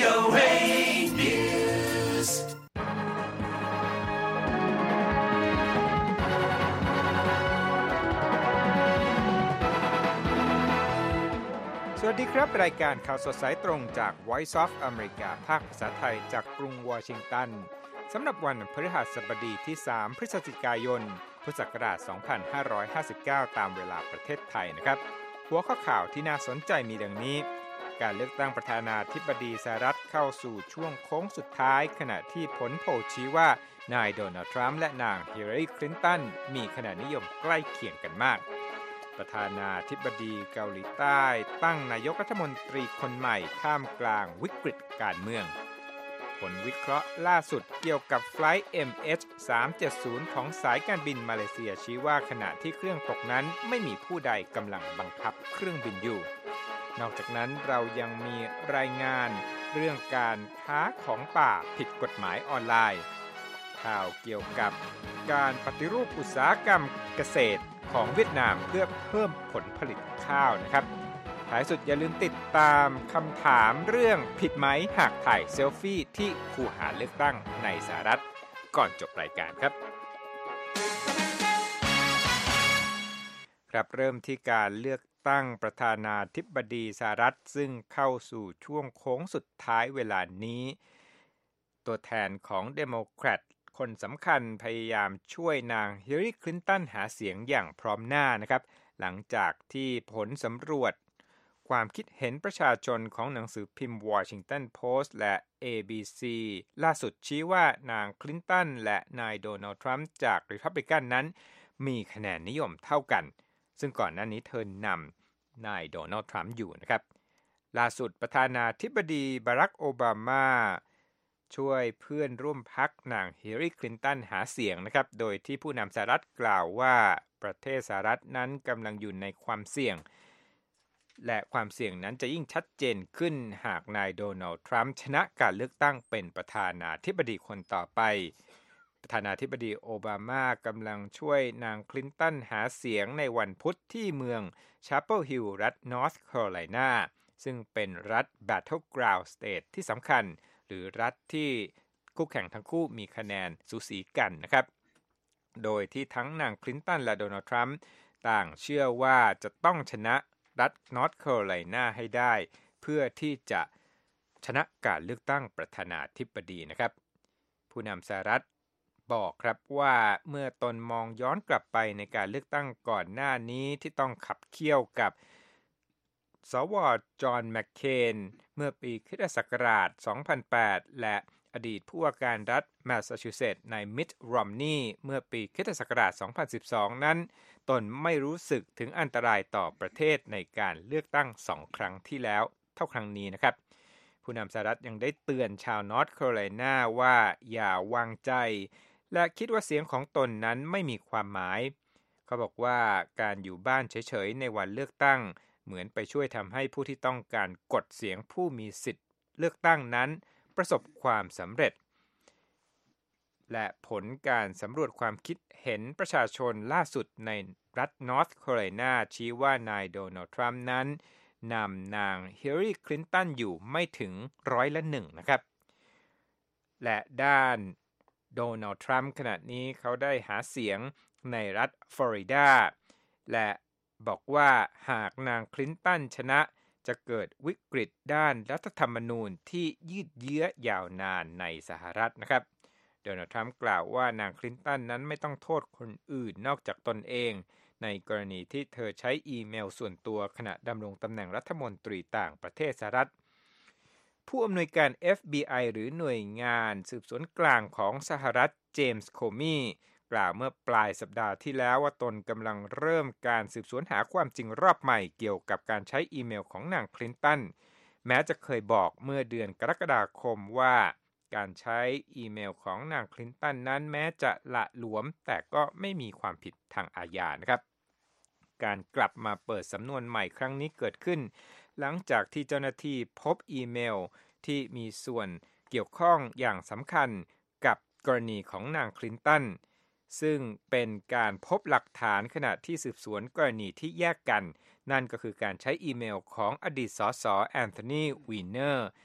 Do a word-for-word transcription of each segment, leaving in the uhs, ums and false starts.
โอ เอ News สวัสดีครับรายการข่าวสดสายตรงจาก Voice of America ภาคภาษาไทยจากกรุงวอชิงตันสำหรับวันพฤหัสบดีที่สามพฤศจิกายนพุทธศักราชสองพันห้าร้อยห้าสิบเก้าตามเวลาประเทศไทยนะครับหัวข้อข่าวที่น่าสนใจมีดังนี้การเลือกตั้งประธานาธิบดีสหรัฐเข้าสู่ช่วงโค้งสุดท้ายขณะที่ผลโพลชี้ว่านายโดนัลด์ทรัมป์และนางฮิลลารีคลินตันมีคะแนนนิยมใกล้เคียงกันมากประธานาธิบดีเกาหลีใต้ตั้งนายกรัฐมนตรีคนใหม่ท่ามกลางวิกฤตการเมืองผลวิเคราะห์ล่าสุดเกี่ยวกับไฟลท์ เอ็ม เอช สามเจ็ดศูนย์ ของสายการบินมาเลเซียชี้ว่าขณะที่เครื่องตกนั้นไม่มีผู้ใดกำลังบังคับเครื่องบินอยู่นอกจากนั้นเรายังมีรายงานเรื่องการค้าของป่าผิดกฎหมายออนไลน์ข่าวเกี่ยวกับการปฏิรูปอุตสาหกรรมเกษตรของเวียดนามเพื่อเพิ่มผลผลิตข้าวนะครับท้ายสุดอย่าลืมติดตามคำถามเรื่องผิดไหมหากถ่ายเซลฟี่ที่คูหาเลือกตั้งในสหรัฐก่อนจบรายการครับครับเริ่มที่การเลือกตั้งประธานาธิบดีสหรัฐซึ่งเข้าสู่ช่วงโค้งสุดท้ายเวลานี้ตัวแทนของเดโมแครตคนสำคัญพยายามช่วยนางฮิลลารีคลินตันหาเสียงอย่างพร้อมหน้านะครับหลังจากที่ผลสำรวจความคิดเห็นประชาชนของหนังสือพิมพ์ Washington Post และ เอ บี ซี ล่าสุดชี้ว่านางคลินตันและนายโดนัลด์ทรัมป์จากรีพับลิกันนั้นมีคะแนนนิยมเท่ากันซึ่งก่อนหน้านี้เธอนำนายโดนัลด์ทรัมป์อยู่นะครับล่าสุดประธานาธิบดีบารักโอบามาช่วยเพื่อนร่วมพรรคนางฮิลลารีคลินตันหาเสียงนะครับโดยที่ผู้นำสหรัฐกล่าวว่าประเทศสหรัฐนั้นกำลังอยู่ในความเสี่ยงและความเสี่ยงนั้นจะยิ่งชัดเจนขึ้นหากนายโดนัลด์ทรัมป์ชนะการเลือกตั้งเป็นประธานาธิบดีคนต่อไปประธานาธิบดีโอบามากำลังช่วยนางคลินตันหาเสียงในวันพุธที่เมืองชาเปิลฮิลล์รัฐนอร์ทแคโรไลนาซึ่งเป็นรัฐ Battleground State ที่สำคัญหรือรัฐที่คู่แข่งทั้งคู่มีคะแนนสูสีกันนะครับโดยที่ทั้งนางคลินตันและโดนัลด์ทรัมป์ต่างเชื่อว่าจะต้องชนะรัฐนอร์ทแคโรไลนาให้ได้เพื่อที่จะชนะการเลือกตั้งประธานาธิบดีนะครับผู้นำสหรัฐบอกครับว่าเมื่อตนมองย้อนกลับไปในการเลือกตั้งก่อนหน้านี้ที่ต้องขับเคี่ยวกับสว.จอห์นแมคเคนเมื่อปีคริสตศักราชสองพันแปดและอดีตผู้ว่าการรัฐแมสซาชูเซตส์นายมิตต์รอมนีย์เมื่อปีคริสตศักราชสองพันสิบสองนั้นตนไม่รู้สึกถึงอันตรายต่อประเทศในการเลือกตั้งสองครั้งที่แล้วเท่าครั้งนี้นะครับผู้นำสหรัฐยังได้เตือนชาวนอร์ทแคโรไลนาว่าอย่าวางใจและคิดว่าเสียงของตนนั้นไม่มีความหมายเขาบอกว่าการอยู่บ้านเฉยๆในวันเลือกตั้งเหมือนไปช่วยทำให้ผู้ที่ต้องการกดเสียงผู้มีสิทธิ์เลือกตั้งนั้นประสบความสำเร็จและผลการสำรวจความคิดเห็นประชาชนล่าสุดในรัฐนอร์ทแคโรไลนาชี้ว่านายโดนัลด์ทรัมป์นั้นนำนางฮิลลารีคลินตันอยู่ไม่ถึงร้อยละหนึ่งนะครับและด้านโดนัลด์ทรัมป์ขณะนี้เขาได้หาเสียงในรัฐฟลอริดาและบอกว่าหากนางคลินตันชนะจะเกิดวิกฤตด้านรัฐธรรมนูญที่ยืดเยื้อยาวนานในสหรัฐนะครับโดนัลด์ทรัมป์กล่าวว่านางคลินตันนั้นไม่ต้องโทษคนอื่นนอกจากตนเองในกรณีที่เธอใช้อีเมลส่วนตัวขณะดำรงตำแหน่งรัฐมนตรีต่างประเทศสหรัฐผู้อำนวยการ เอฟ บี ไอ หรือหน่วยงานสืบสวนกลางของสหรัฐเจมส์โคมีกล่าวเมื่อปลายสัปดาห์ที่แล้วว่าตนกำลังเริ่มการสืบสวนหาความจริงรอบใหม่เกี่ยวกับการใช้อีเมลของนางคลินตันแม้จะเคยบอกเมื่อเดือนกรกฎาคมว่าการใช้อีเมลของนางคลินตันนั้นแม้จะละหลวมแต่ก็ไม่มีความผิดทางอาญานะครับการกลับมาเปิดสำนวนใหม่ครั้งนี้เกิดขึ้นหลังจากที่เจ้าหน้าที่พบอีเมลที่มีส่วนเกี่ยวข้องอย่างสำคัญกับกรณีของนางคลินตันซึ่งเป็นการพบหลักฐานขณะที่สืบสวนกรณีที่แยกกันนั่นก็คือการใช้อีเมลของอดีตสสแอนโทนีวีเนอร์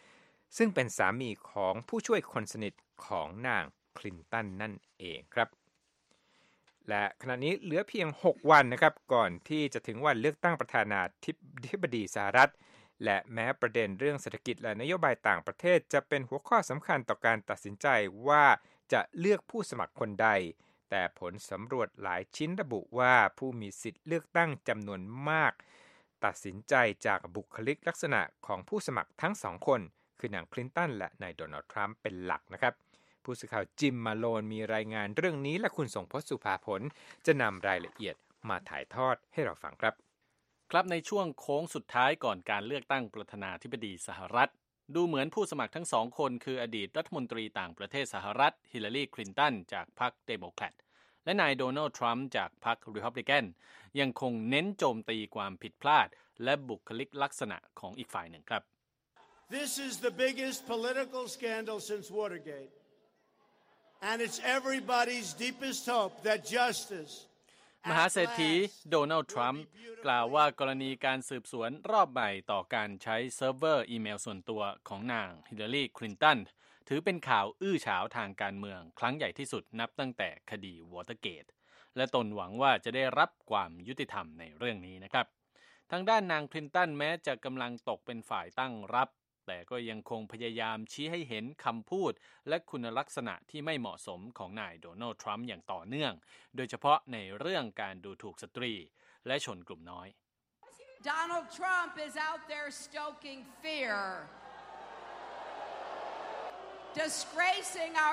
ซึ่งเป็นสามีของผู้ช่วยคนสนิทของนางคลินตันนั่นเองครับและขณะนี้เหลือเพียงหกวันนะครับก่อนที่จะถึงวันเลือกตั้งประธานาธิบดีสหรัฐและแม้ประเด็นเรื่องเศรษฐกิจและนโยบายต่างประเทศจะเป็นหัวข้อสำคัญต่อการตัดสินใจว่าจะเลือกผู้สมัครคนใดแต่ผลสำรวจหลายชิ้นระบุว่าผู้มีสิทธิ์เลือกตั้งจำนวนมากตัดสินใจจากบุคลิกลักษณะของผู้สมัครทั้งสองคนคือนางคลินตันและนายโดนัลด์ทรัมป์เป็นหลักนะครับผู้สื่อข่าวจิมมาโลนมีรายงานเรื่องนี้และคุณสงพจน์สุภาผลจะนำรายละเอียดมาถ่ายทอดให้เราฟังครับครับในช่วงโค้งสุดท้ายก่อนการเลือกตั้งประธานาธิบดีสหรัฐดูเหมือนผู้สมัครทั้งสองคนคืออดีตรัฐมนตรีต่างประเทศสหรัฐฮิลลารีคลินตันจากพรรคเดโมแครตและนายโดนัลด์ทรัมป์จากพรรครีพับลิกันยังคงเน้นโจมตีความผิดพลาดและบุคลิกลักษณะของอีกฝ่ายหนึ่งครับ This is the biggest political scandal since Watergate and it's everybody's deepest hope that justice มหาเศรษฐีโดนัลด์ทรัมป์กล่าวว่ากรณีการสืบสวนรอบใหม่ต่อการใช้เซิร์ฟเวอร์อีเมลส่วนตัวของนางฮิลลารีคลินตันถือเป็นข่าวอื้อฉาวทางการเมืองครั้งใหญ่ที่สุดนับตั้งแต่คดีวอเตอร์เกตและตนหวังว่าจะได้รับความยุติธรรมในเรื่องนี้นะครับทางด้านนางคลินตันแม้จะกำลังตกเป็นฝ่ายตั้งรับแต่ก็ยังคงพยายามชี้ให้เห็นคำพูดและคุณลักษณะที่ไม่เหมาะสมของนายโดนัลด์ทรัมป์อย่างต่อเนื่องโดยเฉพาะในเรื่องการดูถูกสตรีและชนกลุ่มน้อย Donald Trump is out there stoking fear, disgracing our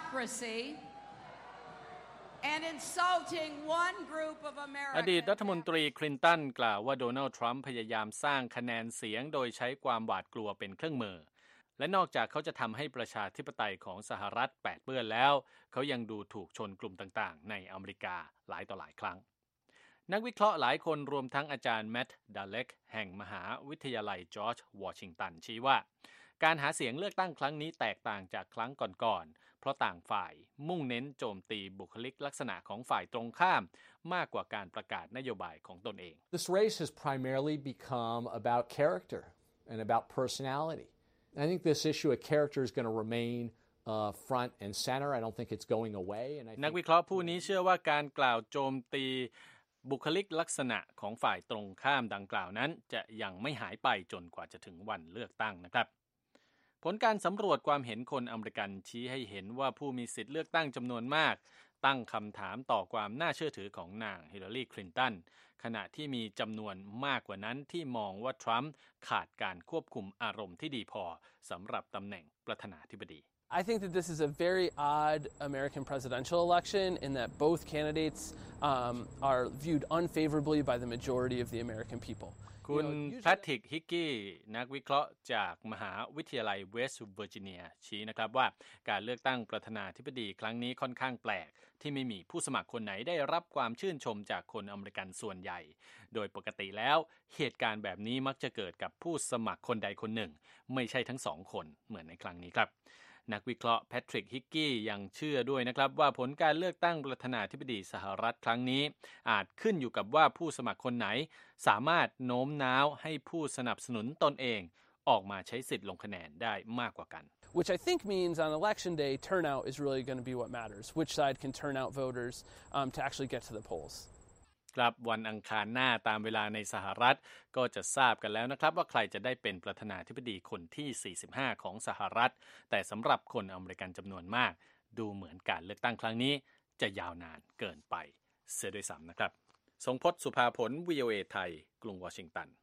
democracy.And insulting one group of Americans. อดีตรัฐมนตรีคลินตันกล่าวว่าโดนัลด์ทรัมป์พยายามสร้างคะแนนเสียงโดยใช้ความหวาดกลัวเป็นเครื่องมือและนอกจากเขาจะทำให้ประชาธิปไตยของสหรัฐแปดเปื้อนแล้วเขายังดูถูกชนกลุ่มต่างๆในอเมริกาหลายต่อหลายครั้งนักวิเคราะห์หลายคนรวมทั้งอาจารย์แมตต์ดัลเล็กแห่งมหาวิทยาลัยจอร์จวอชิงตันชี้ว่าการหาเสียงเลือกตั้งครั้งนี้แตกต่างจากครั้งก่อนๆเพราะต่างฝ่ายมุ่งเน้นโจมตีบุคลิกลักษณะของฝ่ายตรงข้ามมากกว่าการประกาศนโยบายของตนเอง This race has primarily become about character and about personality. I think this issue of character is going to remain uh, front and center. I don't think it's going away. And I think นักวิเคราะห์ผู้นี้เชื่อว่าการกล่าวโจมตีบุคลิกลักษณะของฝ่ายตรงข้ามดังกล่าวนั้นจะยังไม่หายไปจนกว่าจะถึงวันเลือกตั้งนะครับผลการสำรวจความเห็นคนอเมริกันชี้ให้เห็นว่าผู้มีสิทธิ์เลือกตั้งจำนวนมากตั้งคำถามต่อความน่าเชื่อถือของนางฮิลลารีคลินตันขณะที่มีจำนวนมากกว่านั้นที่มองว่าทรัมป์ขาดการควบคุมอารมณ์ที่ดีพอสำหรับตำแหน่งประธานาธิบดี I think that this is a very odd American presidential election in that both candidates um, are viewed unfavorably by the majority of the American people. คุณแพทริกฮิกกี้นักวิเคราะห์จากมหาวิทยาลัยเวสต์เวอร์จิเนียชี้นะครับว่าการเลือกตั้งประธานาธิบดีครั้งนี้ค่อนข้างแปลกที่ไม่มีผู้สมัครคนไหนได้รับความชื่นชมจากคนอเมริกันส่วนใหญ่โดยปกติแล้วเหตุการณ์แบบนี้มักจะเกิดกับผู้สมัครคนใดคนหนึ่งไม่ใช่ทั้งสองคนเหมือนในครั้งนี้ครับนักวิเคราะห์แพทริกฮิกกี้ยังเชื่อด้วยนะครับว่าผลการเลือกตั้งประธานาธิบดีสหรัฐครั้งนี้อาจขึ้นอยู่กับว่าผู้สมัครคนไหนสามารถโน้มน้าวให้ผู้สนับสนุนตนเองออกมาใช้สิทธิ์ลงคะแนนได้มากกว่ากัน Which I think means on election day turnout is really going to be what matters. Which side can turn out voters um, to actually get to the polls. ครับวันอังคารหน้าตามเวลาในสหรัฐก็จะทราบกันแล้วนะครับว่าใครจะได้เป็นประธานาธิบดีคนที่สี่สิบห้าของสหรัฐแต่สำหรับคนอเมริกันจำนวนมากดูเหมือนการเลือกตั้งครั้งนี้จะยาวนานเกินไปเสียด้วยซ้ำนะครับทรงพจน์สุภาผล วี โอ เอ ไทยกรุงวอชิงตัน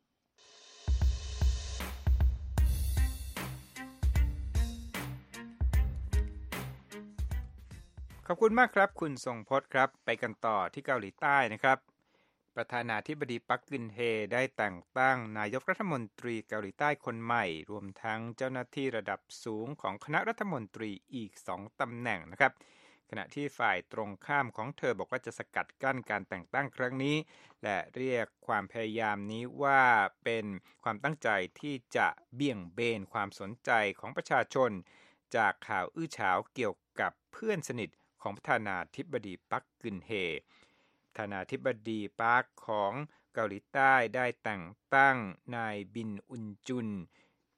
ขอบคุณมากครับคุณทรงพจน์ครับไปกันต่อที่เกาหลีใต้นะครับประธานาธิบดีปักกึนเฮได้แต่งตั้งนายกรัฐมนตรีเกาหลีใต้คนใหม่รวมทั้งเจ้าหน้าที่ระดับสูงของคณะรัฐมนตรีอีกสองตำแหน่งนะครับขณะที่ฝ่ายตรงข้ามของเธอบอกว่าจะสกัดกั้นการแต่งตั้งครั้งนี้และเรียกความพยายามนี้ว่าเป็นความตั้งใจที่จะเบี่ยงเบนความสนใจของประชาชนจากข่าวอื้อฉาวเกี่ยวกับเพื่อนสนิทของประธานาธิบดีปักกึนเฮประธานาธิบดีปาร์คของเกาหลีใต้ได้แต่งตั้งนายบินอุนจุน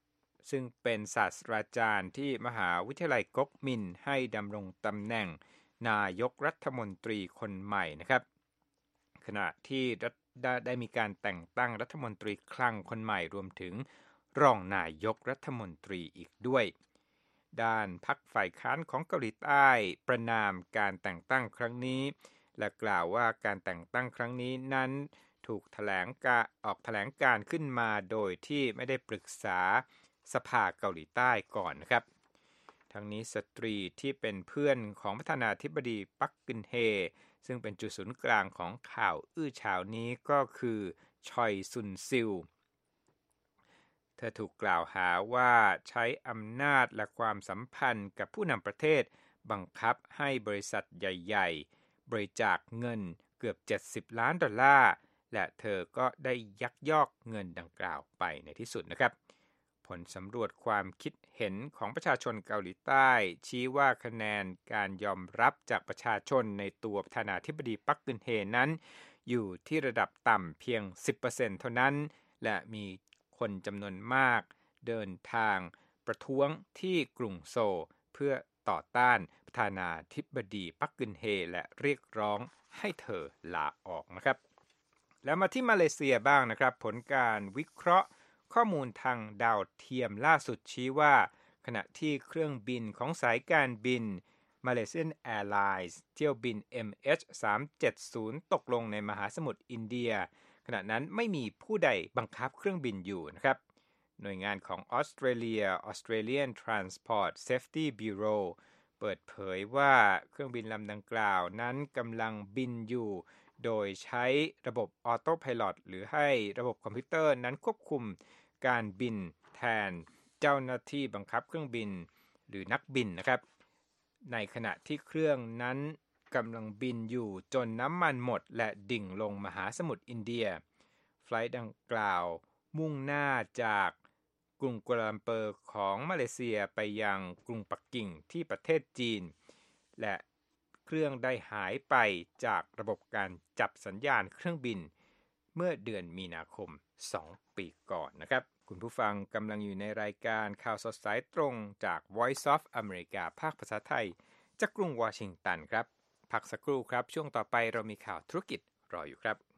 ซึ่งเป็นศาสตราจารย์ที่มหาวิทยาลัยก๊กมินห์ให้ดำรงตำแหน่งนายกรัฐมนตรีคนใหม่นะครับขณะที่ได้มีการแต่งตั้งรัฐมนตรีคลังคนใหม่รวมถึงรองนายกรัฐมนตรีอีกด้วยด้านพรรคฝ่ายค้านของเกาหลีใต้ประณามการแต่งตั้งครั้งนี้และกล่าวว่าการแต่งตั้งครั้งนี้นั้นถูกแถลงการออกแถลงการขึ้นมาโดยที่ไม่ได้ปรึกษาสภาเกาหลีใต้ก่อนนะครับทั้งนี้สตรีที่เป็นเพื่อนของประธานาธิบดีปักกึนเฮซึ่งเป็นจุดศูนย์กลางของข่าวอื้อฉาวนี้ก็คือชอยซุนซิลเธอถูกกล่าวหาว่าใช้อำนาจและความสัมพันธ์กับผู้นำประเทศบังคับให้บริษัทใหญ่ๆบริจาคเงินเกือบเจ็ดสิบล้านดอลลาร์และเธอก็ได้ยักยอกเงินดังกล่าวไปในที่สุดนะครับผลสำรวจความคิดเห็นของประชาชนเกาหลีใต้ชี้ว่าคะแนนการยอมรับจากประชาชนในตัวประธานาธิบดีปักกึนเฮนั้นอยู่ที่ระดับต่ำเพียง สิบเปอร์เซ็นต์ เท่านั้นและมีคนจำนวนมากเดินทางประท้วงที่กรุงโซลเพื่อต่อต้านประธานาธิบดีปักกึนเฮและเรียกร้องให้เธอลาออกนะครับแล้วมาที่มาเลเซียบ้างนะครับผลการวิเคราะห์ข้อมูลทางดาวเทียมล่าสุดชี้ว่าขณะที่เครื่องบินของสายการบิน Malaysian Airlines เที่ยวบิน เอ็ม เอช สามเจ็ดศูนย์ ตกลงในมหาสมุทรอินเดียขณะนั้นไม่มีผู้ใดบังคับเครื่องบินอยู่นะครับหน่วยงานของออสเตรเลีย Australian Transport Safety Bureau เปิดเผยว่าเครื่องบินลำดังกล่าวนั้นกำลังบินอยู่โดยใช้ระบบออโต้ไพลอตหรือให้ระบบคอมพิวเตอร์นั้นควบคุมการบินแทนเจ้าหน้าที่บังคับเครื่องบินหรือนักบินนะครับในขณะที่เครื่องนั้นกำลังบินอยู่จนน้ำมันหมดและดิ่งลงมหาสมุทรอินเดียไฟลท์ดังกล่าวมุ่งหน้าจากกรุงกัวลาลัมเปอร์ของมาเลเซียไปยังกรุงปักกิ่งที่ประเทศจีนและเครื่องได้หายไปจากระบบการจับสัญญาณเครื่องบินเมื่อเดือนมีนาคมสองปีก่อนนะครับคุณผู้ฟังกำลังอยู่ในรายการข่าวสดสายตรงจาก Voice of America ภาคภาษาไทยจากกรุงวอชิงตันครับพักสักครู่ครับช่วงต่อไปเรามีข่าวธุรกิจรออยู่ครับ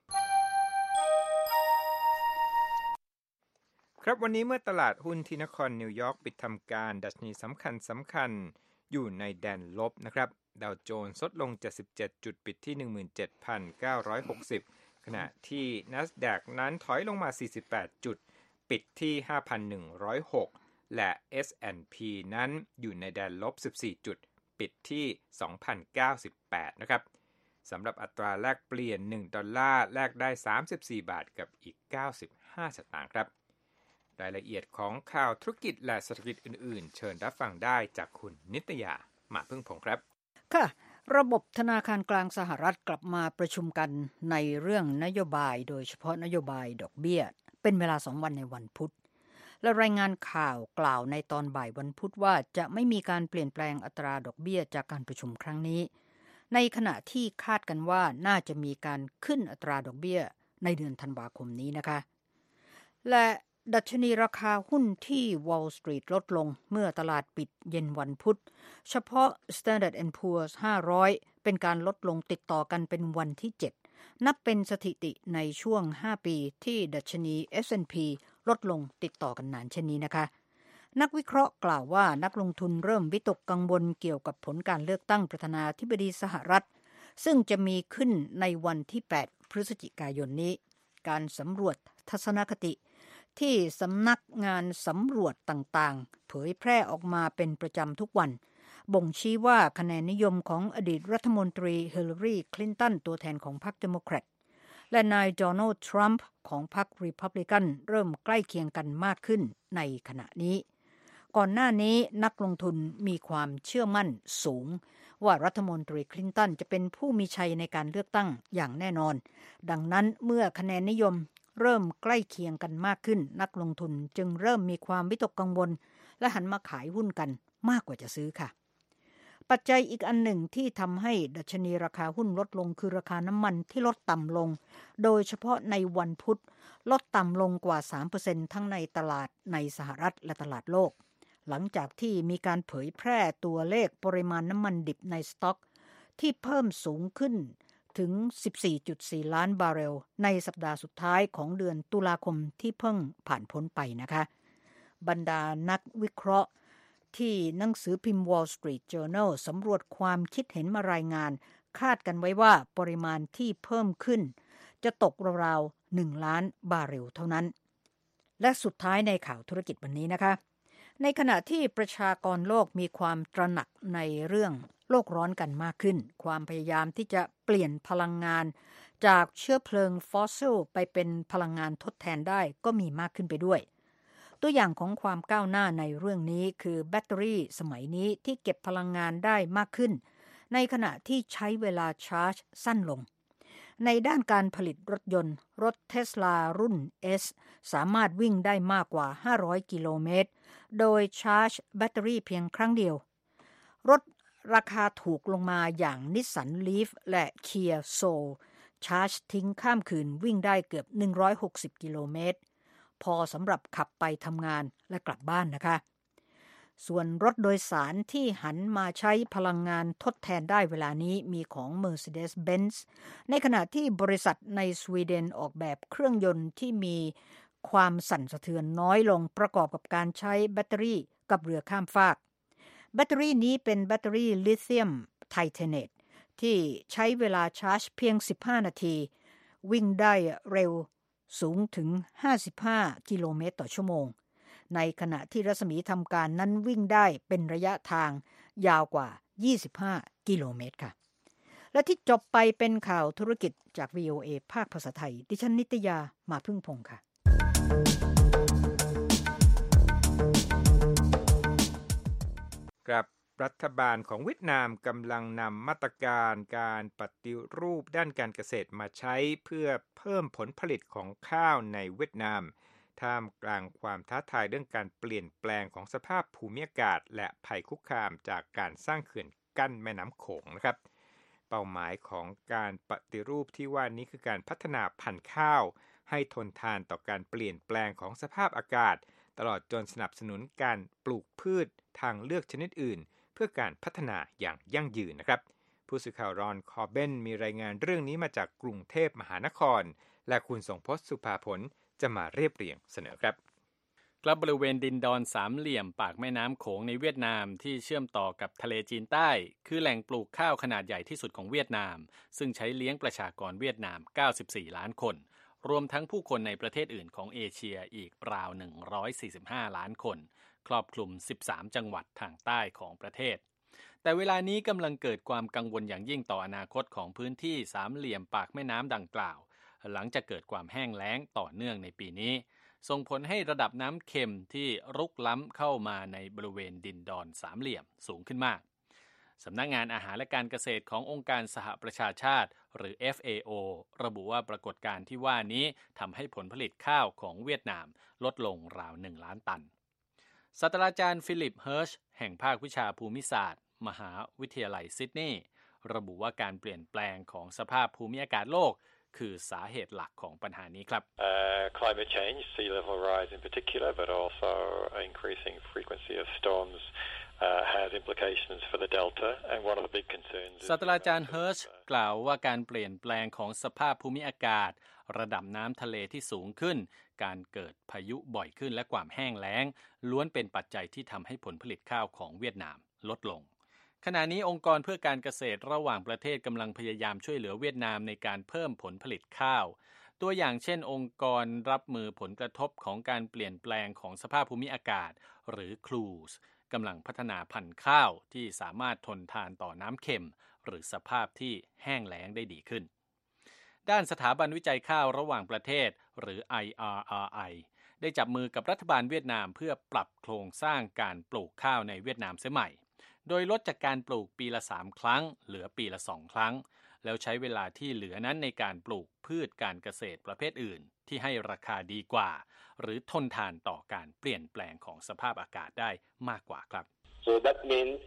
ครับวันนี้เมื่อตลาดหุ้นที่นครนิวยอร์กปิดทำการดัชนีสำคัญสำคัญอยู่ในแดนลบนะครับดาวโจนส์ลดลงเจ็ดสิบเจ็ดจุดปิดที่ หนึ่งหมื่นเจ็ดพันเก้าร้อยหกสิบ ขณะที่ NASDAQ นั้นถอยลงมาสี่สิบแปดจุดปิดที่ ห้าพันหนึ่งร้อยหก และ เอส แอนด์ พี นั้นอยู่ในแดนลบสิบสี่จุดปิดที่ สองพันเก้าสิบแปด นะครับสำหรับอัตราแลกเปลี่ยนหนึ่งดอลลาร์แลกได้สามสิบสี่บาทกับอีกเก้าสิบห้าสตางค์ครับรายละเอียดของข่าวธุรกิจและเศรษฐกิจอื่นๆเชิญรับฟังได้จากคุณนิตยามาพึ่งพงษ์ครับค่ะระบบธนาคารกลางสหรัฐกลับมาประชุมกันในเรื่องนโยบายโดยเฉพาะนโยบายดอกเบี้ยเป็นเวลาสองวันในวันพุธและรายงานข่าวกล่าวในตอนบ่ายวันพุธว่าจะไม่มีการเปลี่ยนแปลงอัตราดอกเบี้ยจากการประชุมครั้งนี้ในขณะที่คาดกันว่าน่าจะมีการขึ้นอัตราดอกเบี้ยในเดือนธันวาคมนี้นะคะและดัชนีราคาหุ้นที่ Wall Street ลดลงเมื่อตลาดปิดเย็นวันพุธเฉพาะ Standard แอนด์ Poor's ห้าร้อยเป็นการลดลงติดต่อกันเป็นวันที่เจ็ดนับเป็นสถิติในช่วงห้าปีที่ดัชนี เอส แอนด์ พี ลดลงติดต่อกันนานเช่นนี้นะคะนักวิเคราะห์กล่าวว่านักลงทุนเริ่มวิตกกังวลเกี่ยวกับผลการเลือกตั้งประธานาธิบดีสหรัฐซึ่งจะมีขึ้นในวันที่แปดพฤศจิกายนนี้การสำรวจทัศนคติที่สำนักงานสำรวจต่างๆเผยแพร่ออกมาเป็นประจำทุกวันบ่งชี้ว่าคะแนนนิยมของอดีตรัฐมนตรีฮิลลารีคลินตันตัวแทนของพรรคเดโมแครตและนายโดนัลด์ทรัมป์ของพรรครีพับลิกันเริ่มใกล้เคียงกันมากขึ้นในขณะนี้ก่อนหน้านี้นักลงทุนมีความเชื่อมั่นสูงว่ารัฐมนตรีคลินตันจะเป็นผู้มีชัยในการเลือกตั้งอย่างแน่นอนดังนั้นเมื่อคะแนนนิยมเริ่มใกล้เคียงกันมากขึ้นนักลงทุนจึงเริ่มมีความวิตกกังวลและหันมาขายหุ้นกันมากกว่าจะซื้อค่ะปัจจัยอีกอันหนึ่งที่ทำให้ดัชนีราคาหุ้นลดลงคือราคาน้ำมันที่ลดต่ำลงโดยเฉพาะในวันพุธลดต่ำลงกว่า สามเปอร์เซ็นต์ ทั้งในตลาดในสหรัฐและตลาดโลกหลังจากที่มีการเผยแพร่ตัวเลขปริมาณน้ำมันดิบในสต็อกที่เพิ่มสูงขึ้นถึง สิบสี่จุดสี่ ล้านบาร์เรลในสัปดาห์สุดท้ายของเดือนตุลาคมที่เพิ่งผ่านพ้นไปนะคะบรรดานักวิเคราะห์ที่หนังสือพิมพ์ Wall Street Journal สำรวจความคิดเห็นมารายงานคาดกันไว้ว่าปริมาณที่เพิ่มขึ้นจะตกราวๆหนึ่งล้านบาร์เรลเท่านั้นและสุดท้ายในข่าวธุรกิจวันนี้นะคะในขณะที่ประชากรโลกมีความตระหนักในเรื่องโลกร้อนกันมากขึ้นความพยายามที่จะเปลี่ยนพลังงานจากเชื้อเพลิงฟอสซิลไปเป็นพลังงานทดแทนได้ก็มีมากขึ้นไปด้วยตัวอย่างของความก้าวหน้าในเรื่องนี้คือแบตเตอรี่สมัยนี้ที่เก็บพลังงานได้มากขึ้นในขณะที่ใช้เวลาชาร์จสั้นลงในด้านการผลิตรถยนต์รถ Tesla รุ่น S สามารถวิ่งได้มากกว่าห้าร้อยกิโลเมตรโดยชาร์จแบตเตอรี่เพียงครั้งเดียวรถราคาถูกลงมาอย่าง Nissan Leaf และ Kia Soul ชาร์จทิ้งข้ามคืนวิ่งได้เกือบหนึ่งร้อยหกสิบกิโลเมตรพอสำหรับขับไปทำงานและกลับบ้านนะคะส่วนรถโดยสารที่หันมาใช้พลังงานทดแทนได้เวลานี้มีของ Mercedes-Benz ในขณะที่บริษัทในสวีเดนออกแบบเครื่องยนต์ที่มีความสั่นสะเทือนน้อยลงประกอบกับการใช้แบตเตอรี่กับเรือข้ามฟากแบตเตอรี่นี้เป็นแบตเตอรี่ลิเธียมไทเทเนตที่ใช้เวลาชาร์จเพียงสิบห้านาทีวิ่งได้เร็วสูงถึงห้าสิบห้ากิโลเมตรต่อชั่วโมงในขณะที่รัศมีทำการนั้นวิ่งได้เป็นระยะทางยาวกว่ายี่สิบห้ากิโลเมตรค่ะและที่จบไปเป็นข่าวธุรกิจจาก วี โอ เอ ภาคภาษาไทยดิฉันนิตยามาพึ่งพงษ์ค่ะกับรัฐบาลของเวียดนามกำลังนำมาตรการการปฏิรูปด้านการเกษตรมาใช้เพื่อเพิ่มผลผลิตของข้าวในเวียดนามท่ามกลางความท้าทายเรื่องการเปลี่ยนแปลงของสภาพภูมิอากาศและภัยคุกคามจากการสร้างเขื่อนกั้นแม่น้ำโขงนะครับเป้าหมายของการปฏิรูปที่ว่านี้คือการพัฒนาพันธุ์ข้าวให้ทนทานต่อการเปลี่ยนแปลงของสภาพอากาศตลอดจนสนับสนุนการปลูกพืชทางเลือกชนิดอื่นเพื่อการพัฒนาอย่างยั่งยืนนะครับผู้สื่อข่าวรอนคอร์เบนมีรายงานเรื่องนี้มาจากกรุงเทพมหานครและคุณสงพจน์สุภาผลจะมาเรียบเรียงเสนอครับกลับบริเวณดินดอนสามเหลี่ยมปากแม่น้ำโขงในเวียดนามที่เชื่อมต่อกับทะเลจีนใต้คือแหล่งปลูกข้าวขนาดใหญ่ที่สุดของเวียดนามซึ่งใช้เลี้ยงประชากรเวียดนามเก้าสิบสี่ล้านคนรวมทั้งผู้คนในประเทศอื่นของเอเชียอีกราวหนึ่งร้อยสี่สิบห้าล้านคนครอบคลุมสิบสามจังหวัดทางใต้ของประเทศแต่เวลานี้กำลังเกิดความกังวลอย่างยิ่งต่ออนาคตของพื้นที่สามเหลี่ยมปากแม่น้ำดังกล่าวหลังจากเกิดความแห้งแล้งต่อเนื่องในปีนี้ส่งผลให้ระดับน้ำเค็มที่รุกล้ำเข้ามาในบริเวณดินดอนสามเหลี่ยมสูงขึ้นมากสำนักงานอาหารและการเกษตรขององค์การสหประชาชาติหรือ เอฟ เอ โอ ระบุว่าปรากฏการณ์ที่ว่านี้ทำให้ผลผลิตข้าวของเวียดนามลดลงราวหนึ่งล้านตันศาสตราจารย์ฟิลิปเฮิร์ชแห่งภาควิชาภูมิศาสตร์มหาวิทยาลัยซิดนีย์ระบุว่าการเปลี่ยนแปลงของสภาพภูมิอากาศโลกคือสาเหตุหลักของปัญหานี้ครับ uh, climate change, sea level rise in particular, but also increasing frequency of storms uh, has implications for the delta, and one of the big concerns ศาสตราจารย์เฮิร์ชกล่าวว่าการเปลี่ยนแปลงของสภาพภูมิอากาศระดับน้ำทะเลที่สูงขึ้นการเกิดพายุบ่อยขึ้นและความแห้งแล้งล้วนเป็นปัจจัยที่ทำให้ผลผลิตข้าวของเวียดนามลดลงขณะนี้องค์กรเพื่อการเกษตรระหว่างประเทศกำลังพยายามช่วยเหลือเวียดนามในการเพิ่มผลผลิตข้าวตัวอย่างเช่นองค์กรรับมือผลกระทบของการเปลี่ยนแปลงของสภาพภูมิอากาศหรือ ซี ยู เอ เอส กำลังพัฒนาพันธุ์ข้าวที่สามารถทนทานต่อน้ำเค็มหรือสภาพที่แห้งแล้งได้ดีขึ้นด้านสถาบันวิจัยข้าวระหว่างประเทศหรือ ไอ อาร์ อาร์ ไอ ได้จับมือกับรัฐบาลเวียดนามเพื่อปรับโครงสร้างการปลูกข้าวในเวียดนามเสียใหม่โดยลดจากการปลูกปีละสามครั้งเหลือปีละสองครั้งแล้วใช้เวลาที่เหลือนั้นในการปลูกพืชการเกษตรประเภทอื่นที่ให้ราคาดีกว่าหรือทนทานต่อการเปลี่ยนแปลงของสภาพอากาศได้มากกว่าครับ So that means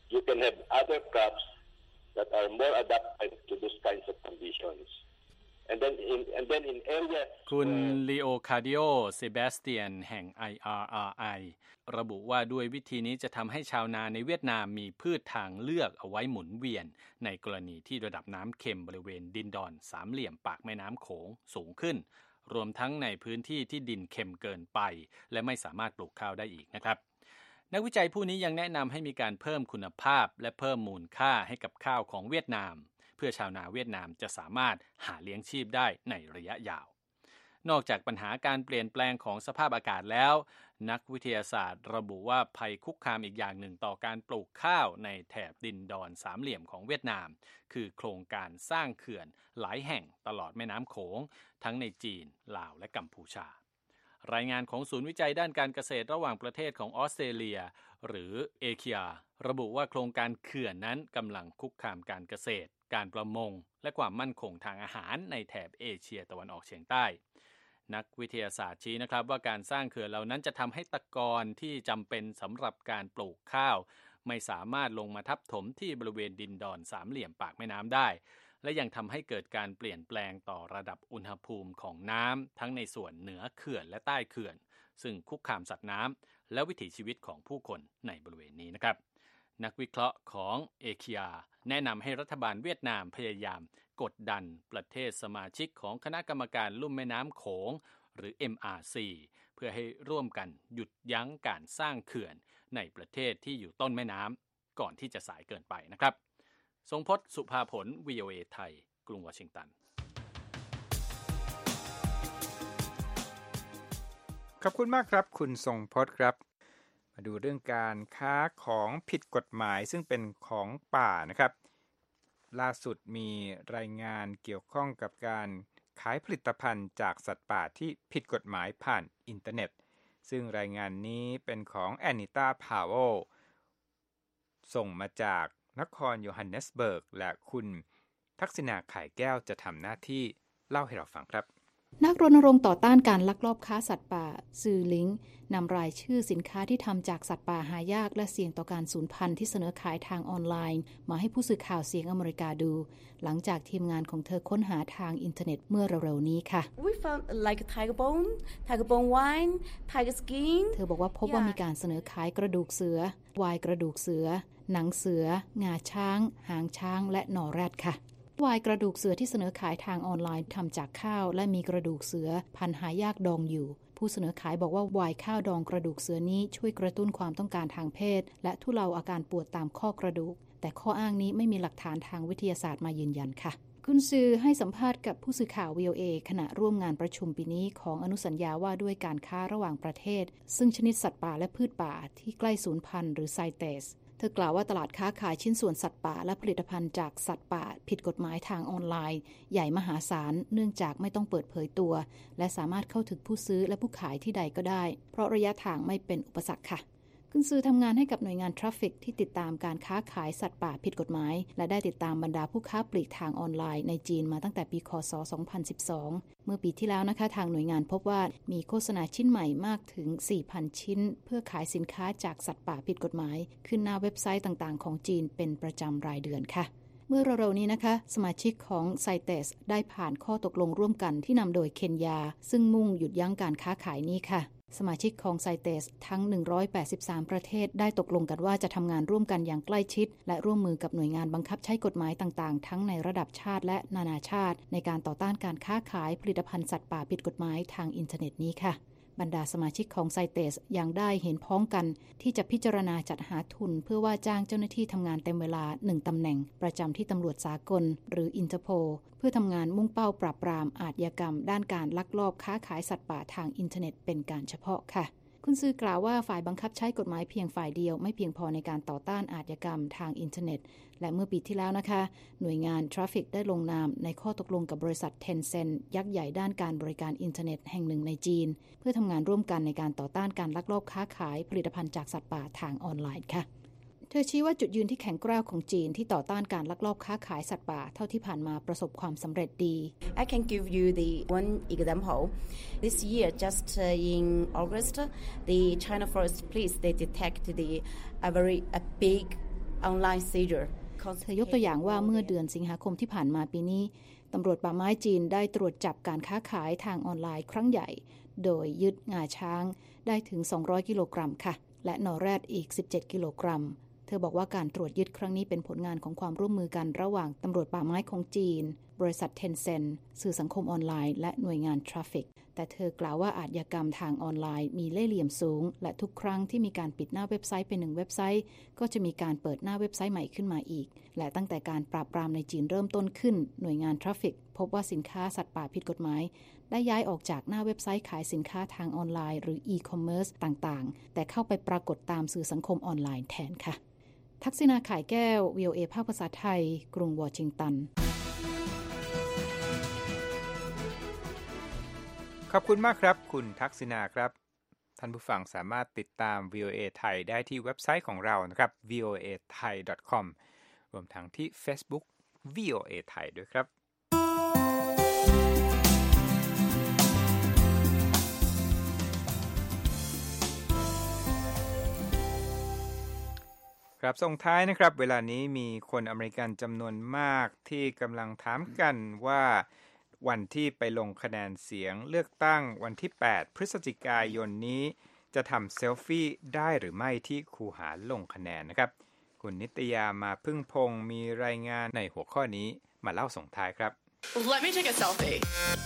you can have other crops that are more adapted to those kinds of conditions. And then in and then in area คุณลีโอคาร์ดิโอเซบาสเตียนแห่ง ไอ อาร์ อาร์ ไอ ระบุว่าด้วยวิธีนี้จะทำให้ชาวนาในเวียดนามมีพืชทางเลือกเอาไว้หมุนเวียนในกรณีที่ระดับน้ำเค็มบริเวณดินดอนสามเหลี่ยมปากแม่น้ำโขงสูงขึ้นรวมทั้งในพื้นที่ที่ดินเค็มเกินไปและไม่สามารถปลูกข้าวได้อีกนะครับนักวิจัยผู้นี้ยังแนะนำให้มีการเพิ่มคุณภาพและเพิ่มมูลค่าให้กับข้าวของเวียดนามเพื่อชาวนาเวียดนามจะสามารถหาเลี้ยงชีพได้ในระยะยาวนอกจากปัญหาการเปลี่ยนแปลงของสภาพอากาศแล้วนักวิทยาศาสตร์ระบุว่าภัยคุกคามอีกอย่างหนึ่งต่อการปลูกข้าวในแถบดินดอนสามเหลี่ยมของเวียดนามคือโครงการสร้างเขื่อนหลายแห่งตลอดแม่น้ำโขงทั้งในจีนลาวและกัมพูชารายงานของศูนย์วิจัยด้านการเกษตรระหว่างประเทศของออสเตรเลียหรือเอเคียระบุว่าโครงการเขื่อนนั้นกำลังคุกคามการเกษตรการประมงและความมั่นคงทางอาหารในแถบเอเชียตะวันออกเฉียงใต้นักวิทยาศาสตร์ชี้นะครับว่าการสร้างเขื่อนเหล่านั้นจะทำให้ตะกอนที่จำเป็นสำหรับการปลูกข้าวไม่สามารถลงมาทับถมที่บริเวณดินดอนสามเหลี่ยมปากแม่น้ำได้และยังทำให้เกิดการเปลี่ยนแปลงต่อระดับอุณหภูมิของน้ำทั้งในส่วนเหนือเขื่อนและใต้เขื่อนซึ่งคุกคามสัตว์น้ำและวิถีชีวิตของผู้คนในบริเวณนี้นะครับนักวิเคราะห์ของเอเคียแนะนำให้รัฐบาลเวียดนามพยายามกดดันประเทศสมาชิกของคณะกรรมการลุ่มแม่น้ำโขงหรือ เอ็ม อาร์ ซี เพื่อให้ร่วมกันหยุดยั้งการสร้างเขื่อนในประเทศที่อยู่ต้นแม่น้ำก่อนที่จะสายเกินไปนะครับทรงพจน์สุภาผล วี โอ เอ ไทยกรุงวอชิงตันขอบคุณมากครับคุณทรงพจน์ครับมาดูเรื่องการค้าของผิดกฎหมายซึ่งเป็นของป่านะครับล่าสุดมีรายงานเกี่ยวข้องกับการขายผลิตภัณฑ์จากสัตว์ป่าที่ผิดกฎหมายผ่านอินเทอร์เน็ตซึ่งรายงานนี้เป็นของแอนิต้าพาวเวลส่งมาจากนครโยฮันเนสเบิร์กและคุณทักษิณาไข่แก้วจะทำหน้าที่เล่าให้เราฟังครับนักรณรงค์ต่อต้านการลักลอบค้าสัตว์ป่าซื่อลิงก์นำรายชื่อสินค้าที่ทำจากสัตว์ป่าหายากและเสี่ยงต่อการสูญพันธุ์ที่เสนอขายทางออนไลน์มาให้ผู้สื่อข่าวเสียงอเมริกาดูหลังจากทีมงานของเธอค้นหาทางอินเทอร์เน็ตเมื่อเร็วๆนี้ค่ะ We found like tiger bone, tiger bone wine, tiger skin เธอบอกว่าพบว่ามีการเสนอขายกระดูกเสือวายกระดูกเสือหนังเสืองาช้างหางช้างและหน่อแรดค่ะวายกระดูกเสือที่เสนอขายทางออนไลน์ทำจากข้าวและมีกระดูกเสือพันธุ์หายากดองอยู่ผู้เสนอขายบอกว่าวายข้าวดองกระดูกเสือนี้ช่วยกระตุ้นความต้องการทางเพศและทุเลาอาการปวดตามข้อกระดูกแต่ข้ออ้างนี้ไม่มีหลักฐานทางวิทยาศาสตร์มายืนยันค่ะกุนซือให้สัมภาษณ์กับผู้สื่อข่าว วี โอ เอ ขณะร่วมงานประชุมปีนี้ของอนุสัญญาว่าด้วยการค้าระหว่างประเทศซึ่งชนิดสัตว์ป่าและพืชป่าที่ใกล้สูญพันธุ์หรือไซเตสเธอกล่าวว่าตลาดค้าขายชิ้นส่วนสัตว์ป่าและผลิตภัณฑ์จากสัตว์ป่าผิดกฎหมายทางออนไลน์ใหญ่มหาศาลเนื่องจากไม่ต้องเปิดเผยตัวและสามารถเข้าถึงผู้ซื้อและผู้ขายที่ใดก็ได้เพราะระยะทางไม่เป็นอุปสรรคค่ะกุนซือทำงานให้กับหน่วยงานทราฟฟิกที่ติดตามการค้าขายสัตว์ป่าผิดกฎหมายและได้ติดตามบรรดาผู้ค้าปลีกทางออนไลน์ในจีนมาตั้งแต่ปีค.ศ. สองพันสิบสองเมื่อปีที่แล้วนะคะทางหน่วยงานพบว่ามีโฆษณาชิ้นใหม่มากถึง สี่พัน ชิ้นเพื่อขายสินค้าจากสัตว์ป่าผิดกฎหมายขึ้นหน้าเว็บไซต์ต่างๆของจีนเป็นประจำรายเดือนค่ะเมื่อเร็วๆนี้นะคะสมาชิกของไซเตสได้ผ่านข้อตกลงร่วมกันที่นำโดยเคนยาซึ่งมุ่งหยุดยั้งการค้าขายนี้ค่ะสมาชิกของไซเตสทั้งหนึ่งร้อยแปดสิบสามประเทศได้ตกลงกันว่าจะทำงานร่วมกันอย่างใกล้ชิดและร่วมมือกับหน่วยงานบังคับใช้กฎหมายต่างๆทั้งในระดับชาติและนานาชาติในการต่อต้านการค้าขายผลิตภัณฑ์สัตว์ป่าผิดกฎหมายทางอินเทอร์เน็ตนี้ค่ะบรรดาสมาชิกของไซเตสยังได้เห็นพ้องกันที่จะพิจารณาจัดหาทุนเพื่อว่าจ้างเจ้าหน้าที่ทำงานเต็มเวลาหนึ่งตำแหน่งประจำที่ตำรวจสากลหรืออินเตอร์โพลเพื่อทำงานมุ่งเป้าปราบปรามอาชญากรรมด้านการลักลอบค้าขายสัตว์ป่าทางอินเทอร์เน็ตเป็นการเฉพาะค่ะคุณซือกล่าวว่าฝ่ายบังคับใช้กฎหมายเพียงฝ่ายเดียวไม่เพียงพอในการต่อต้านอาชญากรรมทางอินเทอร์เน็ตและเมื่อปีที่แล้วนะคะหน่วยงานทราฟฟิกได้ลงนามในข้อตกลงกับบริษัท Tencent ยักษ์ใหญ่ด้านการบริการอินเทอร์เน็ตแห่งหนึ่งในจีนเพื่อทำงานร่วมกันในการต่อต้านการลักลอบค้าขายผลิตภัณฑ์จากสัตว์ป่าทางออนไลน์ค่ะเธอชี้ว่าจุดยืนที่แข็งกร้าวของจีนที่ต่อต้านการลักลอบค้าขายสัตว์ป่าเท่าที่ผ่านมาประสบความสำเร็จดี I can give you the one example. This year, just uh, in August, the China Forest Police they detect the a very a big online seizure เธอยกตัวอย่างว่าเมื่อเดือนสิงหาคมที่ผ่านมาปีนี้ตำรวจป่าไม้จีนได้ตรวจจับการค้าขายทางออนไลน์ครั้งใหญ่โดยยึดงาช้างได้ถึงสองร้อยกิโลกรัมค่ะและนอแรดอีกสิบเจ็ดกิโลกรัมเธอบอกว่าการตรวจยึดครั้งนี้เป็นผลงานของความร่วมมือกันระหว่างตำรวจป่าไม้ของจีนบริษัท Tencent สื่อสังคมออนไลน์และหน่วยงาน Traffic แต่เธอกล่าวว่าอาชญากรรมทางออนไลน์มีเล่ห์เหลี่ยมสูงและทุกครั้งที่มีการปิดหน้าเว็บไซต์เป็นหนึ่งเว็บไซต์ก็จะมีการเปิดหน้าเว็บไซต์ใหม่ขึ้นมาอีกและตั้งแต่การปราบปรามในจีนเริ่มต้นขึ้นหน่วยงาน Traffic พบว่าสินค้าสัตว์ป่าผิดกฎหมายได้ย้ายออกจากหน้าเว็บไซต์ขายสินค้าทางออนไลน์หรือ e-commerce ต่างๆแต่เข้าไปปรากฏตามสื่อสังคมออนไลน์แทนค่ะทักษิณาข่ายแก้ว วี โอ เอ ภาคภาษาไทยกรุงวอชิงตันขอบคุณมากครับคุณทักษิณาครับท่านผู้ฟังสามารถติดตาม วี โอ เอ ไทยได้ที่เว็บไซต์ของเรานะครับ วี โอ เอ ไทย ดอท คอม รวมทั้งที่ Facebook วี โอ เอ ไทยด้วยครับครับส่งท้ายนะครับเวลานี้มีคนอเมริกันจำนวนมากที่กำลังถามกันว่าวันที่ไปลงคะแนนเสียงเลือกตั้งวันที่แปดพฤศจิกายนนี้จะทำเซลฟี่ได้หรือไม่ที่คูหาลงคะแนนนะครับคุณนิตยามาพึ่งพงศ์มีรายงานในหัวข้อนี้มาเล่าส่งท้ายครับ Let me take a selfie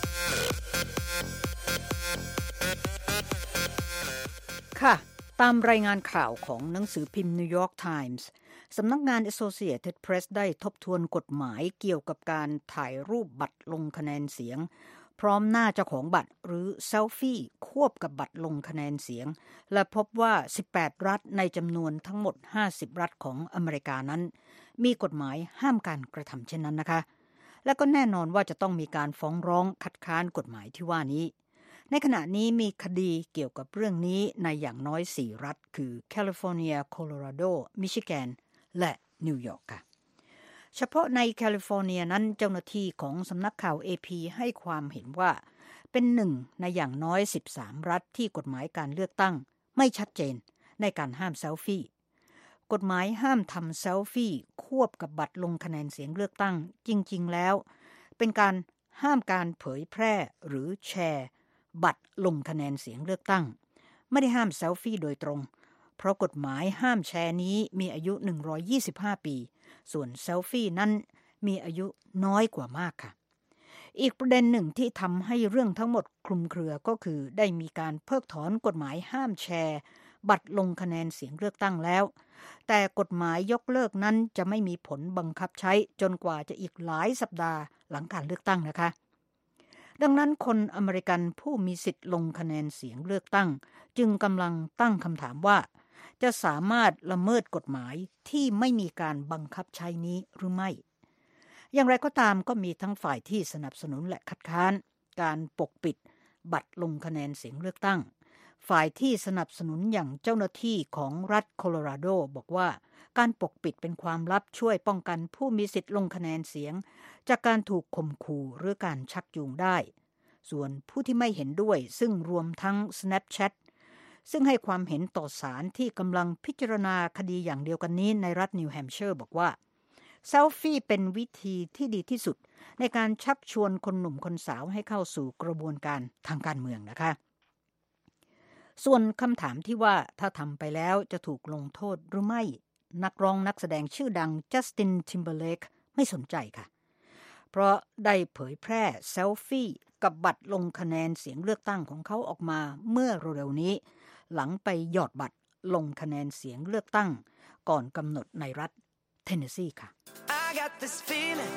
ค่ะตามรายงานข่าวของหนังสือพิมพ์ New York Times สำนักงาน Associated Press ได้ทบทวนกฎหมายเกี่ยวกับการถ่ายรูปบัตรลงคะแนนเสียงพร้อมหน้าเจ้าของบัตรหรือเซลฟี่ควบกับบัตรลงคะแนนเสียงและพบว่าสิบแปดรัฐในจำนวนทั้งหมดห้าสิบรัฐของอเมริกานั้นมีกฎหมายห้ามการกระทำเช่นนั้นนะคะและก็แน่นอนว่าจะต้องมีการฟ้องร้องคัดค้านกฎหมายที่ว่านี้ในขณะนี้มีคดีเกี่ยวกับเรื่องนี้ในอย่างน้อยสี่รัฐคือแคลิฟอร์เนียโคโลราโดมิชิแกนและนิวยอร์กค่ะเฉพาะในแคลิฟอร์เนียนั้นเจ้าหน้าที่ของสำนักข่าว เอ พี ให้ความเห็นว่าเป็นหนึ่งในอย่างน้อยสิบสามรัฐที่กฎหมายการเลือกตั้งไม่ชัดเจนในการห้ามเซลฟี่กฎหมายห้ามทำเซลฟี่ควบกับบัตรลงคะแนนเสียงเลือกตั้งจริงๆแล้วเป็นการห้ามการเผยแพร่หรือแชร์บัตรลงคะแนนเสียงเลือกตั้งไม่ได้ห้ามเซลฟี่โดยตรงเพราะกฎหมายห้ามแชร์นี้มีอายุหนึ่งร้อยยี่สิบห้าปีส่วนเซลฟี่นั้นมีอายุน้อยกว่ามากค่ะอีกประเด็นหนึ่งที่ทำให้เรื่องทั้งหมดคลุมเครือก็คือได้มีการเพิกถอนกฎหมายห้ามแชร์บัตรลงคะแนนเสียงเลือกตั้งแล้วแต่กฎหมายยกเลิกนั้นจะไม่มีผลบังคับใช้จนกว่าจะอีกหลายสัปดาห์หลังการเลือกตั้งนะคะดังนั้นคนอเมริกันผู้มีสิทธิ์ลงคะแนนเสียงเลือกตั้งจึงกำลังตั้งคำถามว่าจะสามารถละเมิดกฎหมายที่ไม่มีการบังคับใช้นี้หรือไม่อย่างไรก็ตามก็มีทั้งฝ่ายที่สนับสนุนและคัดค้านการปกปิดบัตรลงคะแนนเสียงเลือกตั้งฝ่ายที่สนับสนุนอย่างเจ้าหน้าที่ของรัฐโคโลราโดบอกว่าการปกปิดเป็นความลับช่วยป้องกันผู้มีสิทธิ์ลงคะแนนเสียงจากการถูกข่มขู่หรือการชักจูงได้ส่วนผู้ที่ไม่เห็นด้วยซึ่งรวมทั้ง Snapchat ซึ่งให้ความเห็นต่อศาลที่กำลังพิจารณาคดีอย่างเดียวกันนี้ในรัฐนิวแฮมป์เชอร์บอกว่าเซลฟี่เป็นวิธีที่ดีที่สุดในการชักชวนคนหนุ่มคนสาวให้เข้าสู่กระบวนการทางการเมืองนะคะส่วนคำถามที่ว่าถ้าทำไปแล้วจะถูกลงโทษหรือไม่นักร้องนักแสดงชื่อดังจัสตินทิมเบอร์เลกไม่สนใจค่ะเพราะได้เผยแพร่เซลฟี่กับบัตรลงคะแนนเสียงเลือกตั้งของเขาออกมาเมื่อเร็วๆนี้หลังไปหยอดบัตรลงคะแนนเสียงเลือกตั้งก่อนกำหนดในรัฐเทนเนสซีค่ะ I got this feeling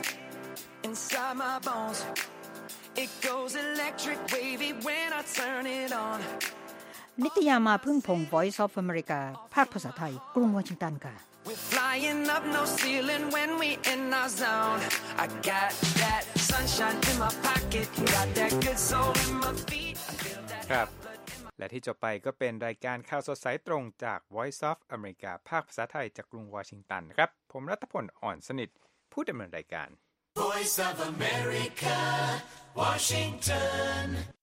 inside my bones It goes electric wavy when I turn it on นิตยามาพึ่งพงศ์ Voice of America ภาคภาษาไทยกรุงวอชิงตันค่ะ We're flying up no ceiling when we in our zone I got that sunshine in my pocket got that good soul in my feet I feel that ครับและที่จบไปก็เป็นรายการข่าวสดสายตรงจาก Voice of America ภาคภาษาไทยจากกรุงวอชิงตันครับผมรัตพลอ่อนสนิทผู้ดำเนินรายการ Voice of America Washington